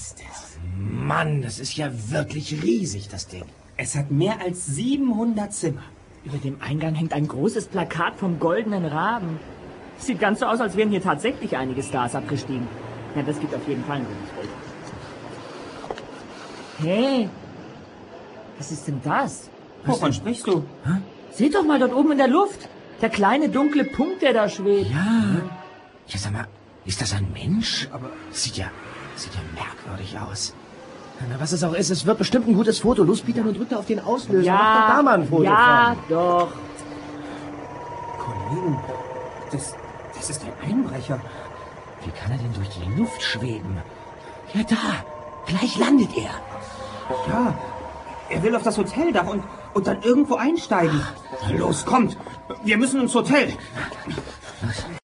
ist es. Mann, das ist ja wirklich riesig, das Ding. Es hat mehr als 700 Zimmer. Über dem Eingang hängt ein großes Plakat vom Goldenen Raben. Sieht ganz so aus, als wären hier tatsächlich einige Stars abgestiegen. Ja, das gibt auf jeden Fall ein gutes Bild. Hey, was ist denn das? Wovon sprichst du? Seht doch mal dort oben in der Luft. Der kleine dunkle Punkt, der da schwebt. Ja. Ja, sag mal, ist das ein Mensch? Aber sieht ja merkwürdig aus. Na, was es auch ist, es wird bestimmt ein gutes Foto. Los, Peter, und drück da auf den Auslöser. Mach doch da mal ein Foto ja, von. doch. Kollegen, das ist ein Einbrecher. Wie kann er denn durch die Luft schweben? Ja, da. Gleich landet er. Ja, er will auf das Hoteldach und dann irgendwo einsteigen. Los, kommt. Wir müssen ins Hotel.